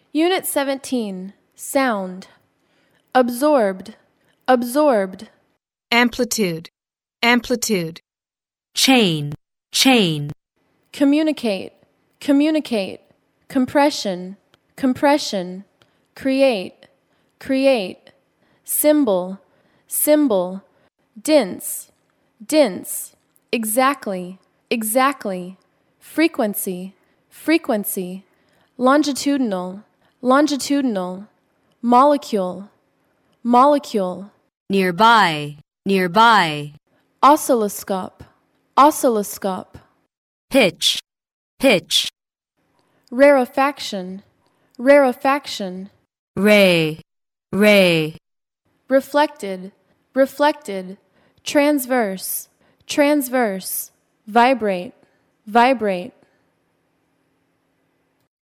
Unit 17. Sound. Absorbed, absorbed. Amplitude, amplitude. Chain, chain. Communicate, communicate. Compression, compression. Create, create. Symbol, symbol. Dense, dense. Exactly, exactly. Frequency, frequency. Longitudinal, longitudinal. Molecule, molecule. Nearby, nearby. Oscilloscope, oscilloscope. Pitch, pitch. Rarefaction, rarefaction. Ray, ray. Reflected, reflected. Transverse, transverse. Vibrate, vibrate.